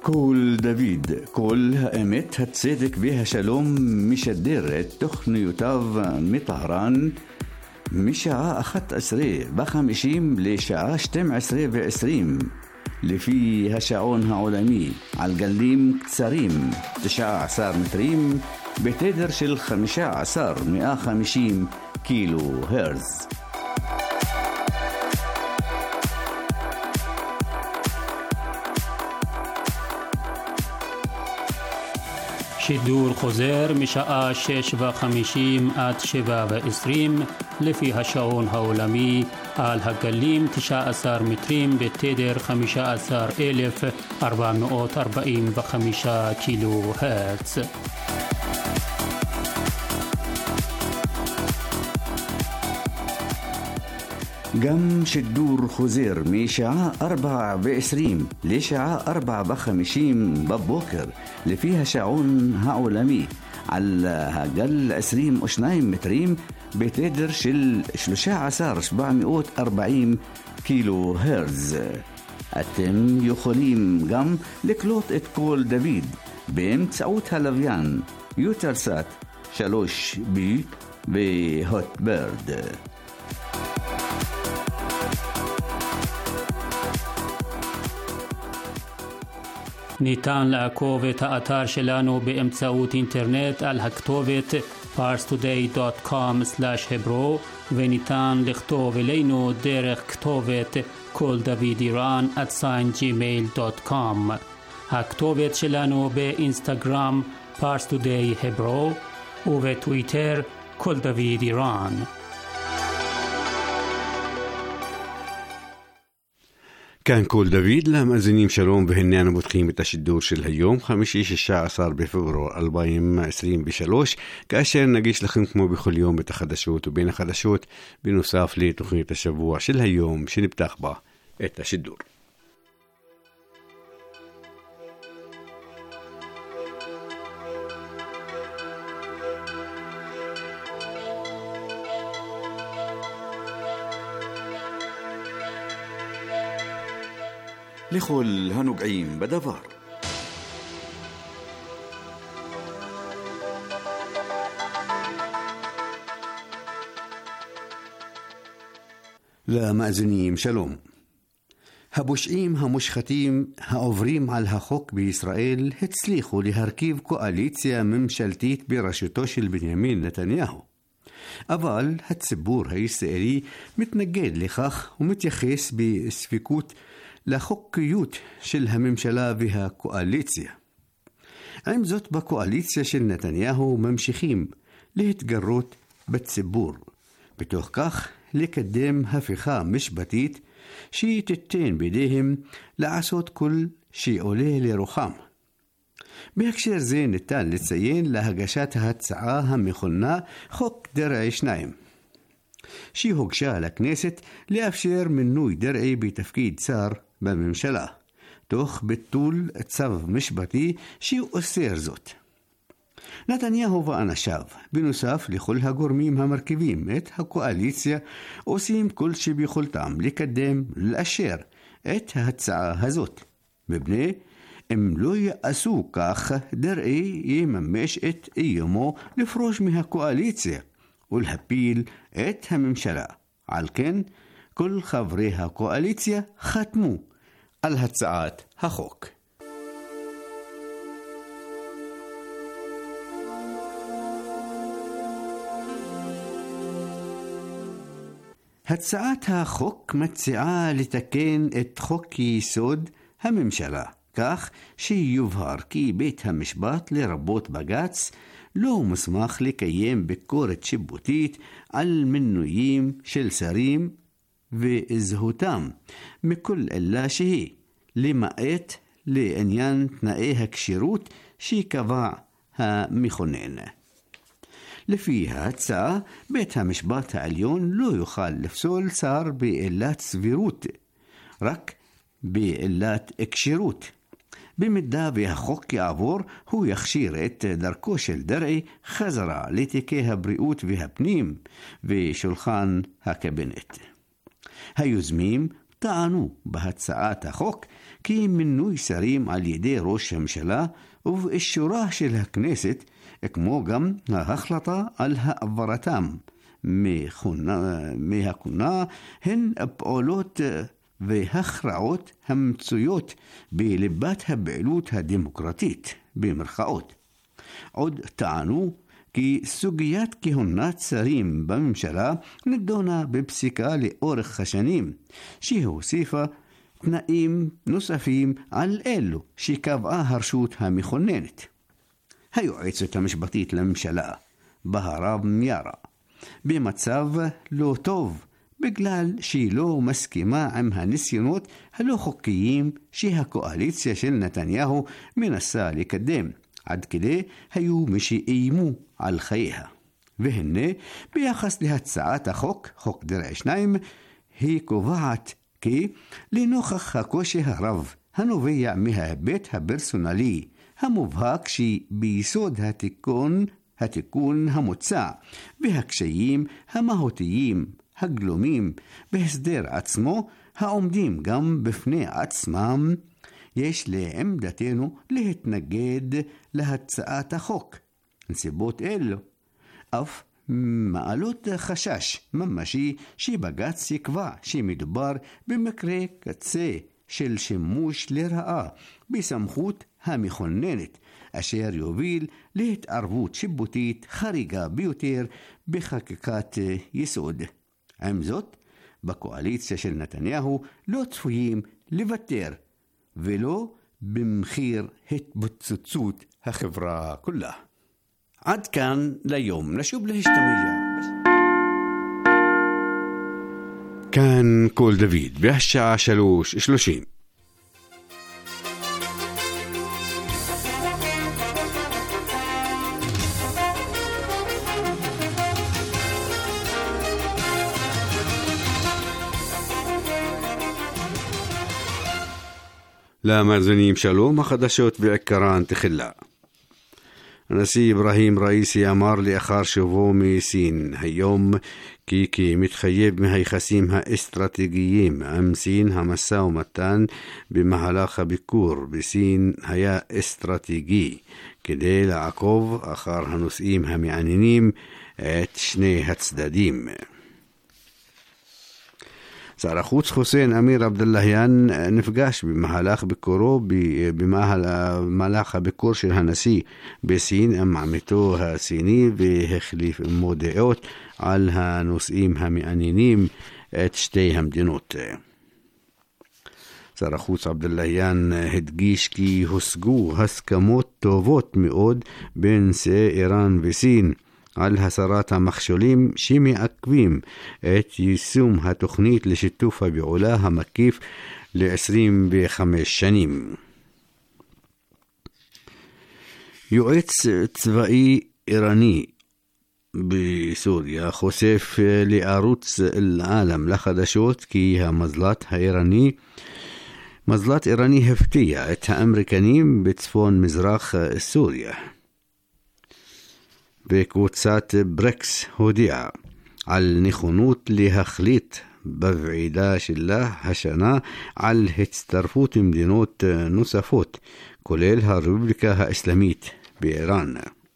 קול דוד, קול האמת, הצדק והשלום, משדר את תוכניותיו מטהרן משעה 11:50 לשעה 12:20 לפי השעון העולמי, על גלים קצרים 19 מטרים בתדר של 15,150 קילו הרץ. שידור חוזר משעה 6:50 עד 7:20 לפי השעון העולמי, על הגלים 19 מטרים בתדר 15,445 קילו הרץ. גם שידור חוזר משעה 4:20 לשעה 4:50 בבוקר לפי השעון העולמי, על הגל 22 מטרים בתדר של 13,740 קילו הרץ. אתם יכולים גם לקלוט את קול דוד באמצעות הלוויין יוטלסאט 3B והוטברד. ניתן לעקוב את האתר שלנו באמצעות אינטרנט על הכתובת parstoday.com/hebro, וניתן לכתוב אלינו דרך כתובת קול דוד איראן @gmail.com. הכתובת שלנו באינסטגרם parstoday hebro ובטוויטר קול דוד איראן. כאן קול דוד, למאזינים שלום, והנה אנו פותחים את השידור של היום, חמישי 16 בפברואר 2023, כאשר נגיש לכם כמו בכל יום את החדשות ובין החדשות, בנוסף לתוכנית השבוע של היום שנפתח בה את השידור. לכל הנוגעים בדבר. למאזינים שלום. הפושעים המושחתים העוברים על החוק בישראל הצליחו להרכיב קואליציה ממשלתית בראשותו של בנימין נתניהו. אבל הציבור הישראלי מתנגד לכך ומתייחס בספיקות לחוקיות של הממשלה והקואליציה. עם זאת, בקואליציה של נתניהו ממשיכים להתגרות בציבור, בתוך כך לקדם הפיכה משפטית שהיא תיתן בידיהם לעשות כל שעולה לרוחם. בהקשר זה ניתן לציין להגשת ההצעה המכונה חוק דרעי 2, שהוגשה לכנסת לאפשר מינוי דרעי בתפקיד שר בממשלה, תוך ביטול צו משפטי שאוסר זאת. נתניהו ואנשיו, בנוסף לכל הגורמים המרכיבים את הקואליציה, עושים כל שביכולתם לקדם ולאשר את ההצעה הזאת. מפני אם לא יעשו כך, דרעי יממש את איומו לפרוש מהקואליציה ולהפיל את הממשלה. על כן, כל חברי הקואליציה חתמו על הצעת החוק. הצעת החוק מציעה לתקן את חוק יסוד הממשלה, כך שיובהר כי בית המשפט, לרבות בג"ץ, לא מוסמך לקיים ביקורת שיפוטית על מינויים של שרים וזהותם מכל עילה שהיא, למעט לעניין תנאי הכשירות שקבע המכונן. לפי ההצעה, בית המשפט העליון לא יוכל לפסול שר בעילת סבירות, רק בעילת כשירות. במידה והחוק יעבור, הוא יכשיר את דרכו של דרעי חזרה לתיקי הבריאות והפנים ושולחן הקבינט. היוזמים טענו בהצעת החוק כי מינוי שרים על ידי ראש הממשלה ובאישורה של הכנסת, כמו גם ההחלטה על העברתם מהכהונה, הן הפעולות והכרעות המצויות בליבת הפעילות הדמוקרטית במרכאות. עוד טענו כי סוגיית כהונת שרים בממשלה נדונה בפסיקה לאורך השנים, שהוסיפה תנאים נוספים על אלו שקבעה הרשות המכוננת. היועצת המשפטית לממשלה, בהרב מיארה, במצב לא טוב בגלל שהיא לא מסכימה עם הניסיונות הלא חוקיים שהקואליציה של נתניהו מנסה לקדם, עד כדי היו מי שאיימו על חייה. והנה, ביחס להצעת החוק, חוק דרעי 2, היא קובעת כי לנוכח הקושי הרב הנובע מההיבט הפרסונלי המובהק שביסוד התיקון המוצע והקשיים המהותיים הגלומים בהסדר עצמו העומדים גם בפני עצמם, יש לעמדתנו להתנגד להצעת החוק. נסיבות אלו אף מעלות חשש ממשי שבג"ץ יקבע שמדובר במקרה קצה של שימוש לרעה בסמכות המכוננת, אשר יוביל להתערבות שיפוטית חריגה ביותר בחקיקת יסוד. עם זאת, בקואליציה של נתניהו לא צפויים לוותר, ולא במחיר התפוצצות החברה כולה. עד כאן ליום, נשוב להשתמע. כאן קול דוד, בהשעה 3:30. למאזינים שלום, החדשות בעיקרן תחילה. הנשיא אברהים ראיסי אמר לאחר שובו מסין היום כי מתחייב מהיחסים האסטרטגיים עם סין, המשא ומתן במהלך הביקור בסין היה אסטרטגי כדי לעקוב אחר הנושאים המעניינים את שני הצדדים. שר החוץ חוסיין אמיר עבדלהיאן נפגש במהלך ביקורו במהלך הביקור של הנשיא בסין עם עמיתו הסיני והחליף דעות על הנושאים המעניינים את שתי המדינות. שר החוץ עבדלהיאן הדגיש כי הושגו הסכמות טובות מאוד בין איראן וסין על הסרת המכשולים שמעכבים את יישום התוכנית לשיתוף הפעולה המקיף ל-25 שנים. יועץ צבאי איראני בסוריה חושף לערוץ אל-עالم לחדשות כי מזל"ט איראני הפתיע את האמריקנים בצפון מזרח סוריה. וקבוצת ברקס הודיעה על נכונות להחליט בוועידה שלה השנה על הצטרפות מדינות נוספות, כולל הרפובליקה האסלאמית באיראן.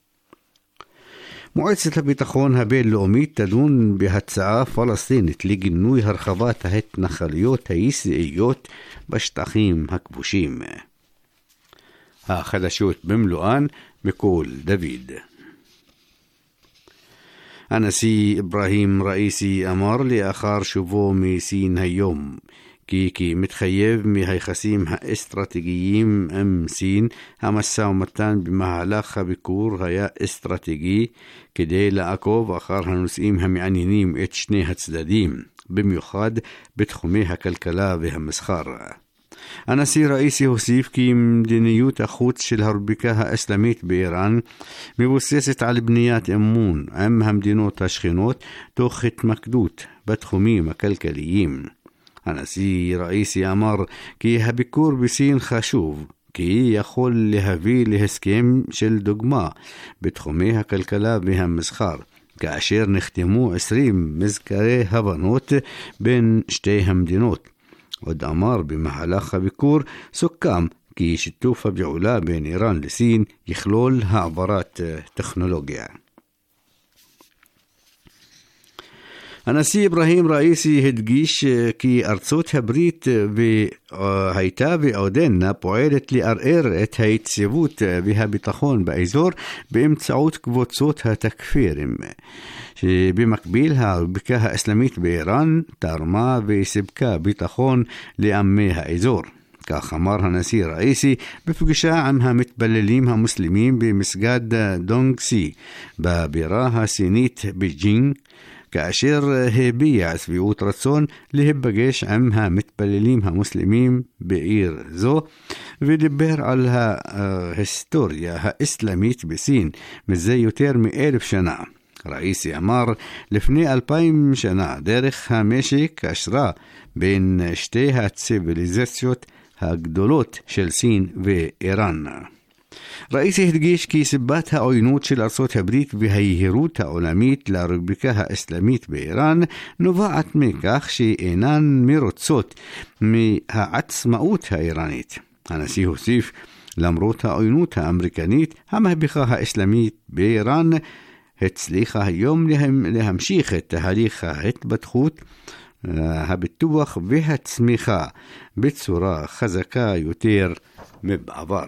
מועצת הביטחון הבינלאומית תדון בהצעה פלסטינית לגינוי הרחבת ההתנחלויות הישראליות בשטחים הכבושים. החדשות במלואן מקול דוד. הנשיא אברהים ראיסי אמר לאחר שובו מסין היום כי מתחייב מהיחסים האסטרטגיים עם סין, המשא ומתן במהלך הביקור היה אסטרטגי כדי לעקוב אחר הנושאים המעניינים את שני הצדדים, במיוחד בתחומי הכלכלה והמסחר. הנשיא ראיסי הוסיף כי מדיניות החוץ של הרפובליקה האסלאמית באיראן מבוססת על בניית אמון עם המדינות השכנות תוך התמקדות בתחומים הכלכליים. הנשיא ראיסי אמר כי הביקור בסין חשוב כי יכול להביא להסכם של דוגמה בתחומי הכלכלה והמסחר, כאשר נחתמו 20 מזכרי הבנות בין שתי המדינות, עוד אמר במהלך הביקור סוכם כי שיתוף הפעולה בין איראן לסין יכלול העברת טכנולוגיה. הנשיא אברהים ראיסי הדגיש כי ארצות הברית הייתה ועודנה פועלת לערער את היציבות והביטחון באזור באמצעות קבוצות התכפירים, שבמקביל הרפובליקה האסלאמית באיראן תרמה וסיפקה ביטחון לעמי האזור. כך אמר הנשיא ראיסי בפגישה עם המתפללים המוסלמים במסגד דונגסי בבירה הסינית בייג'ינג, כאשר הביע שביעות רצון להיפגש עם המתפללים המוסלמים בעיר זו, ודיבר על ההיסטוריה האסלאמית בסין מזה יותר מ1,000 שנה. ראיסי אמר, לפני 2,000 שנה דרך המשק קשרה בין שתי הציביליזציות הגדולות של סין ואיראן. ראיסי הדגיש כי סיבת העוינות של ארצות הברית והיהירות העולמית לרפובליקה האסלאמית באיראן נובעת מכך שאינן מרוצות מהעצמאות האיראנית. הנשיא הוסיף, למרות העוינות האמריקנית, המהפכה האסלאמית באיראן הצליחה היום להמשיך את תהליך ההתפתחות, הפיתוח והצמיחה בצורה חזקה יותר מבעבר.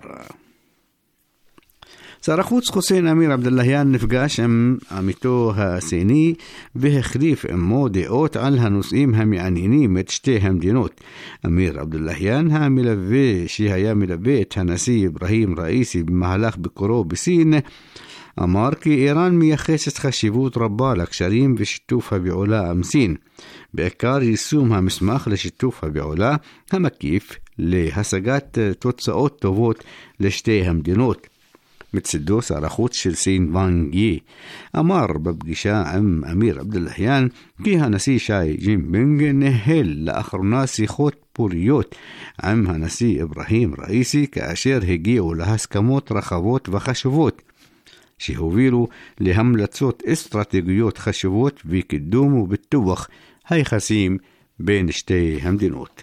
שר החוץ חוסיין אמיר עבדאללהיאן נפגש עם עמיתו הסיני והחליף עמו דעות על הנושאים המעניינים את שתי המדינות. אמיר עבדאללהיאן שהיה מלווה את הנשיא אברהים ראיסי במהלך ביקורו בסין, אמר כי איראן מייחסת חשיבות רבה לקשרים ושיתוף הפעולה עם סין, בעיקר יישום המסמך לשיתוף הפעולה המקיף להשגת תוצאות טובות לשתי המדינות. מצדו שר החוץ של סין ואנג יי אמר בפגישה עם אמיר עבדאללהיאן כי הנשיא שי ג'ינפינג ניהל לאחרונה שיחות פוריות עם הנשיא אברהים ראיסי, כאשר הגיעו להסכמות רחבות וחשובות שהובילו להמלצות אסטרטגיות חשובות וקידום ופיתוח היחסים בין שתי המדינות.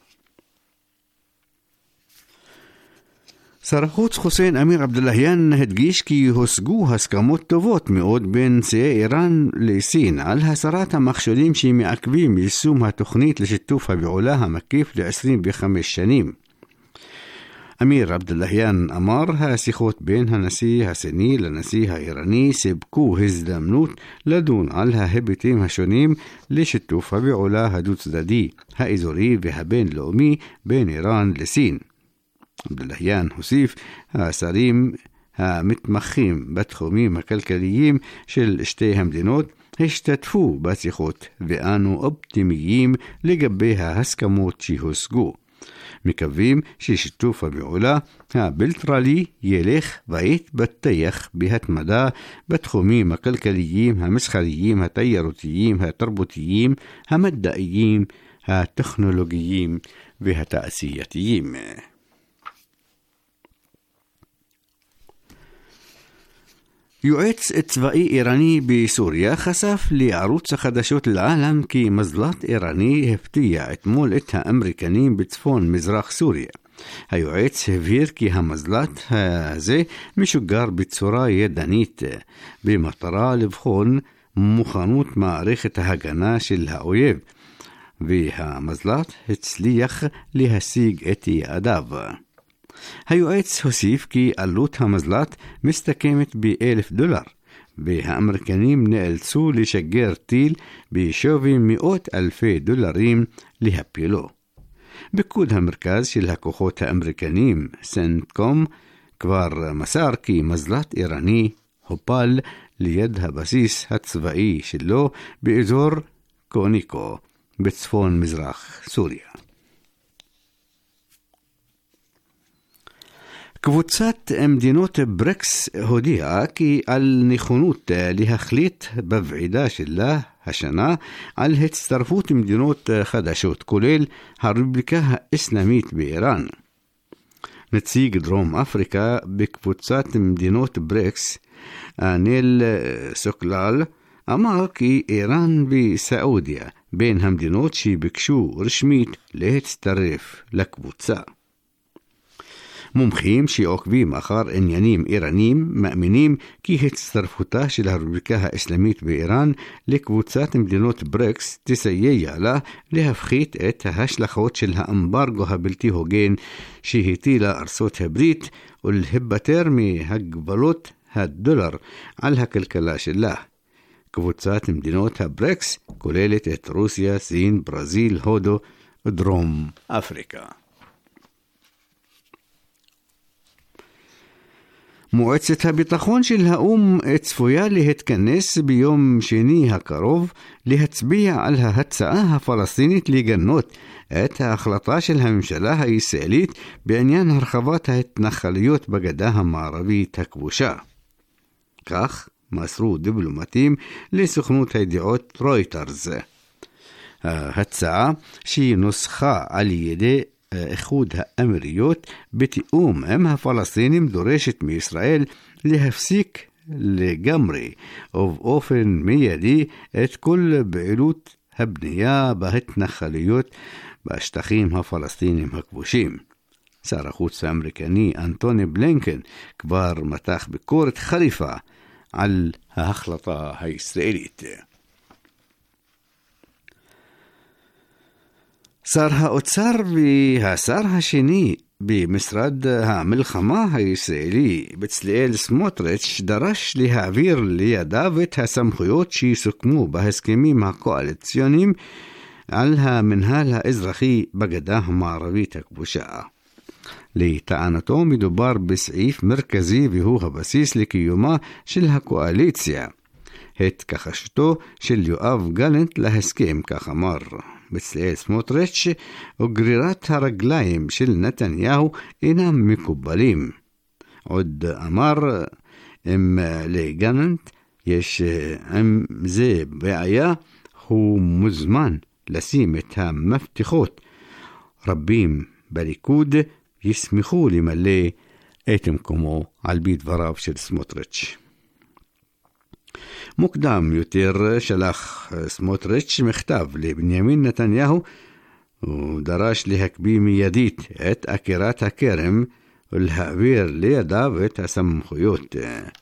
שר החוץ חוסיין אמיר עבדאללהיאן הדגיש כי הושגו הסכמות טובות מאוד בין נשיאי איראן לסין על הסרת המכשולים שמעכבים יישום התוכנית לשיתוף הפעולה המקיף ל-25 שנים. אמיר עבדאללהיאן אמר, השיחות בין הנשיא הסיני לנשיא האיראני סיפקו הזדמנות לדון על ההיבטים השונים לשיתוף הפעולה הדו-צדדי, האזורי והבינלאומי בין איראן לסין. עבדאללהיאן הוסיף, השרים המתמחים בתחומים הכלכליים של שתי המדינות השתתפו בשיחות, ואנו אופטימיים לגבי ההסכמות שהושגו. מקווים ששיתוף הפעולה הבילטרלי ילך ויתפתח בהתמדה בתחומים הכלכליים, המסחריים, התיירותיים, התרבותיים, המדעיים, הטכנולוגיים והתעשייתיים. יועץ צבאי איראני בסוריה חשף לערוץ החדשות לעולם כי מזל"ט איראני הפתיע אתמול את האמריקנים בצפון מזרח סוריה. היועץ הבהיר כי המזל"ט הזה משוגר בצורה ידנית במטרה לבחון מוכנות מערכת ההגנה של האויב, והמזל"ט הצליח להשיג את יעדיו. היועץ הוסיף כי עלות המזל"ט מסתכמת $1,000, והאמריקנים נאלצו לשגר טיל בשווי $100,000 להפילו. פיקוד המרכז של הכוחות האמריקנים, סנטקום, כבר מסר כי מזל"ט איראני הופל ליד הבסיס הצבאי שלו באזור קוניקו בצפון מזרח סוריה. קבוצת מדינות ברקס הודיעה כי על נכונות להחליט בוועידה שלה השנה על הצטרפות מדינות חדשות, כולל הרפובליקה האסלאמית באיראן. נציג דרום אפריקה בקבוצת מדינות ברקס, אניל סוקלל, אמר כי איראן וסעודיה בין המדינות שביקשו רשמית להצטרף לקבוצה. מומחים שעוקבים אחר עניינים איראנים מאמינים כי הצטרפותה של הרפובליקה האסלאמית באיראן לקבוצת מדינות ברקס תסייע לה להפחית את ההשלכות של האמברגו הבלתי הוגן שהטילה ארצות הברית ולהיפטר מהגבלות הדולר על הכלכלה שלה. קבוצת מדינות הברקס כוללת את רוסיה, סין, ברזיל, הודו ודרום אפריקה. מועצת הביטחון של האו"ם צפויה להתכנס ביום שני הקרוב להצביע על ההצעה הפלסטינית לגנות את ההחלטה של הממשלה הישראלית בעניין הרחבת ההתנחלויות בגדה המערבית הכבושה. כך מסרו דיפלומטים לסוכנות הידיעות רויטרס. ההצעה שנוסחה על ידי איחוד האמירויות בתיאום עם הפלסטינים דורשת מישראל להפסיק לגמרי ובאופן מיידי את כל פעילות הבנייה בהתנחלויות בשטחים הפלסטינים הכבושים. שר החוץ האמריקני אנטוני בלינקן כבר מתח ביקורת חריפה על ההחלטה הישראלית. שר האוצר והשר השני במשרד המלחמה הישראלי בצלאל סמוטריץ' דרש להעביר לידיו את הסמכויות שיסוכמו בהסכמים הקואליציוניים על המנהל האזרחי בגדה המערבית הכבושה. לטענתו מדובר בסעיף מרכזי והוא הבסיס לקיומה של הקואליציה. התכחשותו של יואב גלנט להסכם, כך אמר בצלאל סמוטריץ', וגרירת הרגליים של נתניהו אינם מקובלים. עוד אמר, אם לגלנט יש עם זה בעיה, הוא מוזמן לשים את המפתחות. רבים בליכוד ישמחו למלא את מקומו, על פי דבריו של סמוטריץ'. מוקדם יותר שלח סמוטריץ' מכתב לבנימין נתניהו ודרש להקפיא מיידית את עקירת הכרם ולהעביר לידיו את הסמכויות.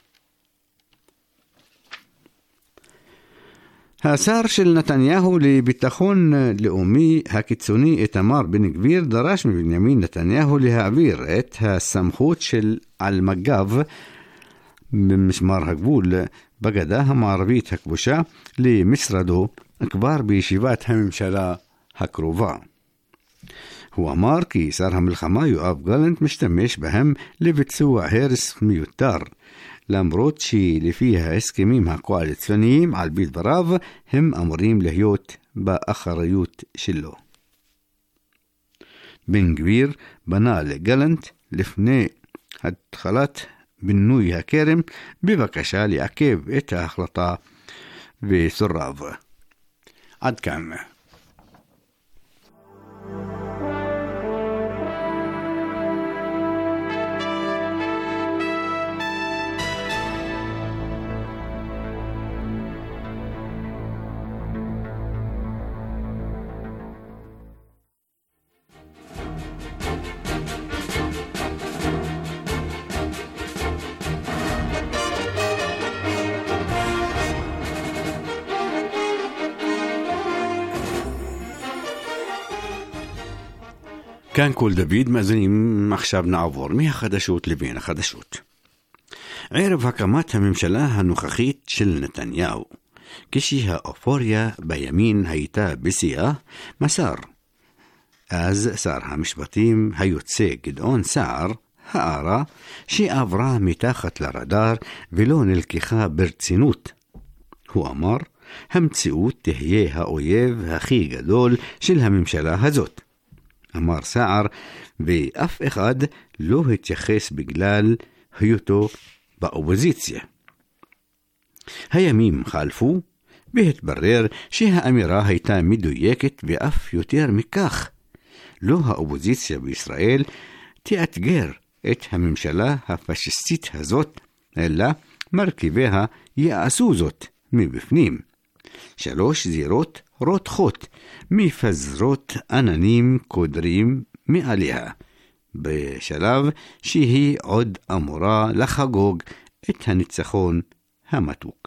השר של נתניהו לביטחון לאומי הקיצוני איתמר בן גביר דרש מבנימין נתניהו להעביר את הסמכות של על מג"ב במשמר הגבול בגדה המערבית הכבושה למשרדו כבר בישיבת הממשלה הקרובה. הוא אמר כי שר המלחמה יואב גלנט משתמש בהם לביצוע הרס מיותר, למרות שלפי ההסכמים הקואליציוניים על פי דבריו הם אמורים להיות באחריות שלו. בן גביר בנה לגלנט לפני התחלת בינוי הכרם בבקשה לעכב את ההחלטה וסורב. עד כאן. כאן כל דוד, מאזינים, עכשיו נעבור מהחדשות לבין החדשות. ערב הקמת הממשלה הנוכחית של נתניהו, כשהאופוריה בימין הייתה בשיאה, מסר אז שר המשפטים היוצא גדעון סער הערה שעברה מתחת לרדאר ולא נלקחה ברצינות. הוא אמר, המציאות תהיה האויב הכי גדול של הממשלה הזאת. אמר סער, ואף אחד לא התייחס בגלל היותו באופוזיציה. הימים חלפו, והתברר שהאמירה הייתה מדויקת ואף יותר מכך. לא האופוזיציה בישראל תאתגר את הממשלה הפשיסטית הזאת, אלא מרכיביה יעשו זאת מבפנים. 3 זירות רותחות מפזרות עננים קודרים מעליה, בשלב שהיא עוד אמורה לחגוג את הניצחון המתוק.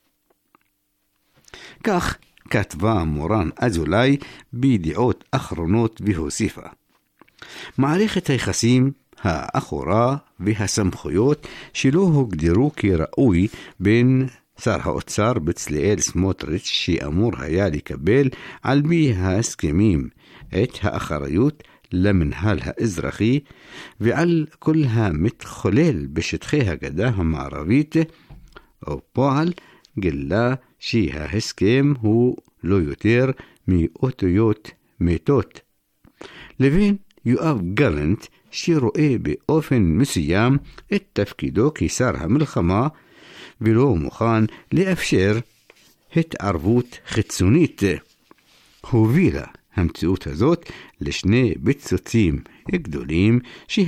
כך כתבה מורן אזולאי בידיעות אחרונות והוסיפה: מערכת היחסים האחורה והסמכויות שלא הוגדרו כראוי בין שר האוצר בצלאל סמוטריץ' שאמור היה לקבל על פי ההסכמים את האחריות למנהל האזרחי ועל כל המתחולל בשטחי הגדה המערבית, ופועל גילה שההסכם הוא לא יותר מאותיות מתות, לבין יואב גלנט שרואה באופן מסוים את תפקידו כשר המלחמה ולא מוכן לאפשר התערבות חיצונית. הובילה המציאות הזאת לשני ביצוצים גדולים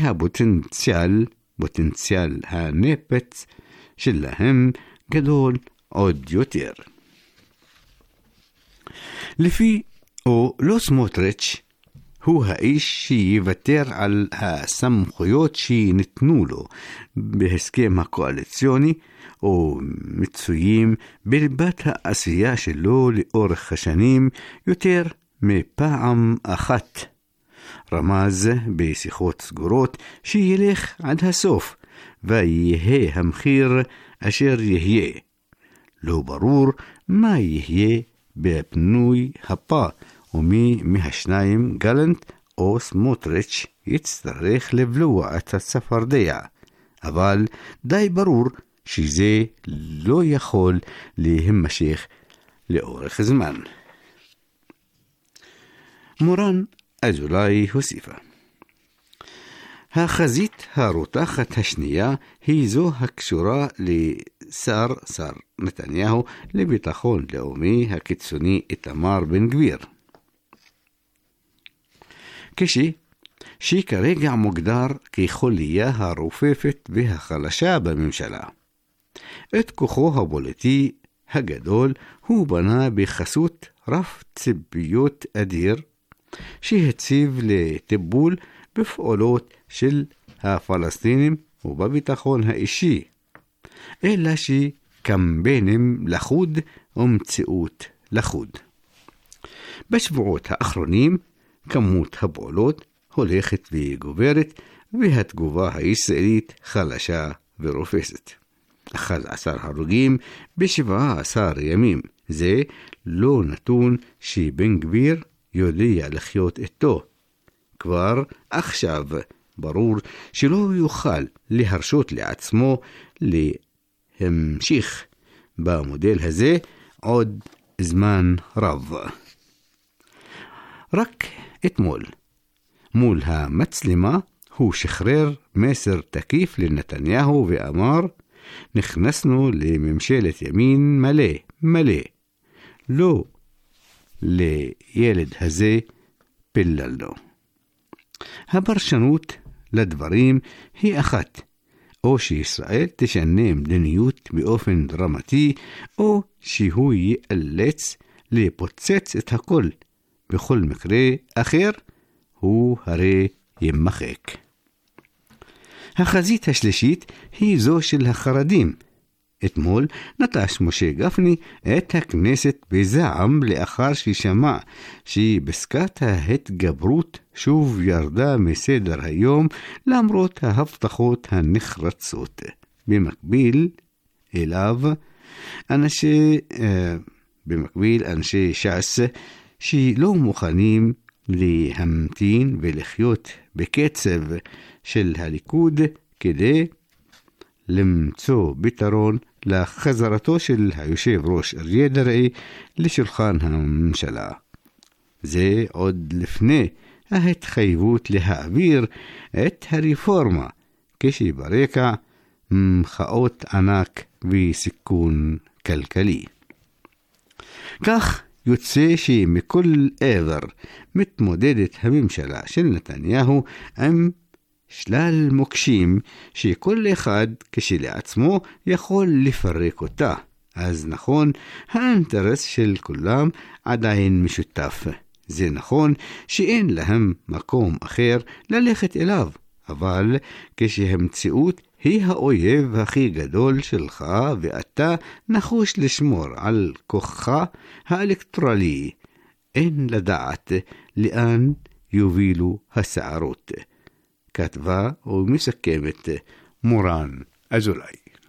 פוטנציאל הנפץ שלהם גדול עוד יותר. לפי לא סמוטריץ' הוא האיש שיוותר על הסמכויות שניתנו לו בהסכם הקואליציוני או מצויים בליבת העשייה שלו לאורך השנים יותר מפעם אחת. רמז בשיחות סגורות שילך עד הסוף ויהיה המחיר אשר יהיה. לא ברור מה יהיה בפינוי הבא ומי מהשניים, גלנט או סמוטריץ', יצטרך לבלוע את הצפרדע, אבל די ברור שזה לא יכול להימשך לאורך זמן. מורן אזולאי הוסיפה: החזית הרותחת השנייה היא זו הקשורה לשר נתניהו לביטחון לאומי הקיצוני איתמר בן גביר, שכרגע מוגדר כחוליה הרופפת והחלשה בממשלה. את כוחו הפוליטי הגדול הוא בנה בחסות רף ציפיות אדיר שהציב לטיפול בפעולות של הפלסטינים ובביטחון האישי, אלא שקמפיינים לחוד ומציאות לחוד. בשבועות האחרונים כמות הפעולות הולכת וגוברת והתגובה הישראלית חלשה ורופסת. 11 הרוגים ב17 ימים, זה לא נתון שבן גביר יודע לחיות איתו. כבר עכשיו ברור שלא יוכל להרשות לעצמו להמשיך במודל הזה עוד זמן רב. רק אתמול מול המצלמה הוא שחרר מסר תקיף לנתניהו ואמר: נכנסנו לממשלת ימין מלא, לא לילד הזה פיללנו. הפרשנות לדברים היא אחת: או שישראל תשנה מדיניות באופן דרמטי, או שהוא ייאלץ לפוצץ את הכל. בכל מקרה אחר הוא הרי ימחק. החזית השלישית היא זו של החרדים. אתמול נטש משה גפני את הכנסת בזעם לאחר ששמע שבסקת ההתגברות שוב ירדה מסדר היום למרות ההבטחות הנחרצות. במקביל אנשי ש"ס שלא מוכנים להמתין ולחיות בקצב של הליכוד כדי למצוא פתרון לחזרתו של היושב ראש אריה דרעי לשולחן הממשלה. זה עוד לפני ההתחייבות להעביר את הרפורמה, כשברקע מחאות ענק וסיכון כלכלי. כך יוצא שמכל עבר מתמודדת הממשלה של נתניהו עם שלל מוקשים שכל אחד כשלעצמו יכול לפרק אותה, אז נכון, האינטרס של כולם עדיין משותף. זה נכון שאין להם מקום אחר ללכת אליו, אבל כשהמציאות היא האויב הכי גדול שלך ואתה נחוש לשמור על כוחך האלקטורלי, אין לדעת לאן יובילו הסערות. כתבה ומסכמת מורן אזולאי.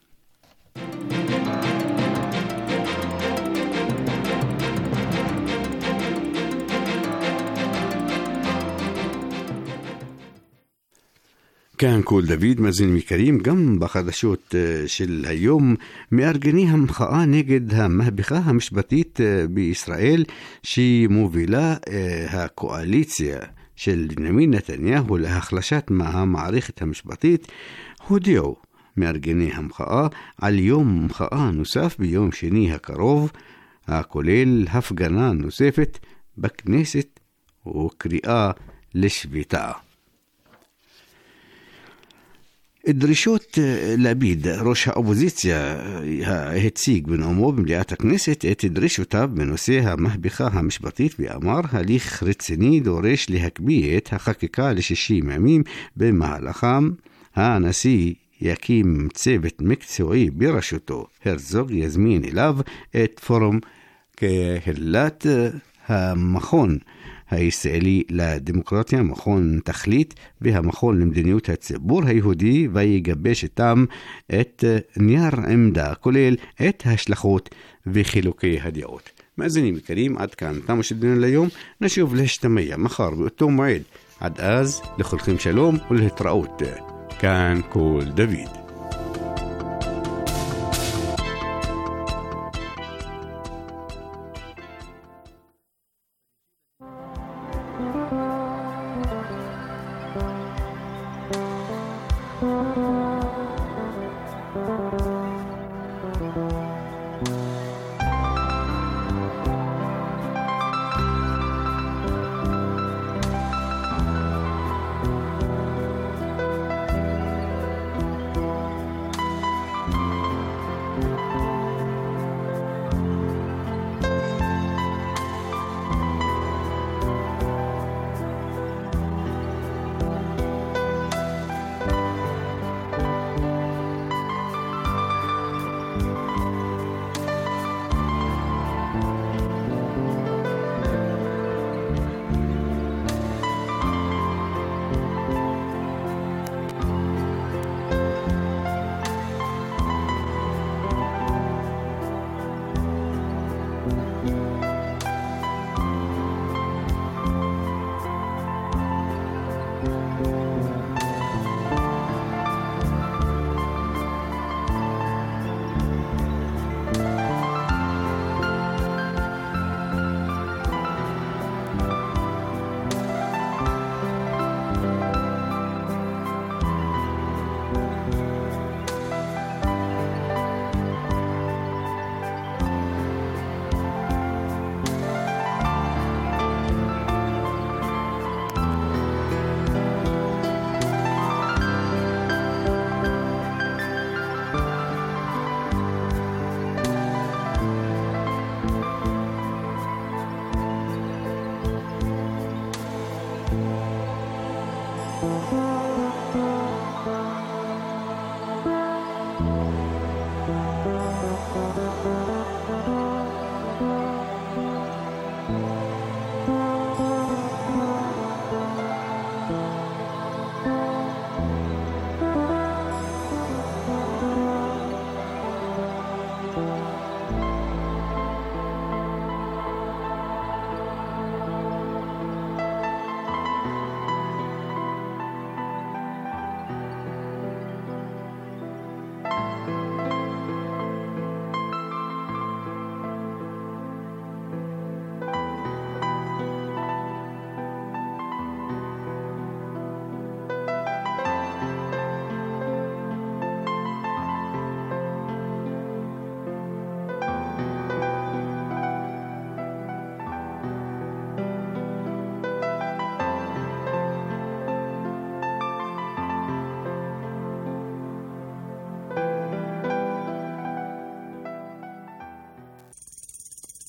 כאן כל דוד, מאזינים יקרים, גם בחדשות של היום מארגני המחאה נגד המהפכה המשפטית בישראל שמובילה הקואליציה של בנימין נתניהו להחלשת המערכת המשפטית, הודיעו מארגני המחאה על יום מחאה נוסף ביום שני הקרוב, הכולל הפגנה נוספת בכנסת וקריאה לשביתה. דרישות לפיד, ראש האופוזיציה, הציג בנאומו במליאת הכנסת את דרישותיו בנושא המהפכה המשפטית ואמר, הליך רציני דורש להקפיא את החקיקה ל60 ימים, במהלכם הנשיא יקים צוות מקצועי בראשותו. הרצוג יזמין אליו את פורום קהילת המכון הישראלי לדמוקרטיה, מכון תכלית והמכון למדיניות הציבור היהודי, ויגבש איתם את נייר עמדה כולל את ההשלכות וחילוקי הדעות. מאזינים יקרים, עד כאן תם השדרנו ליום, נשוב להשתמע מחר באותו מועד. עד אז לכולכם שלום ולהתראות. כאן כל דוד.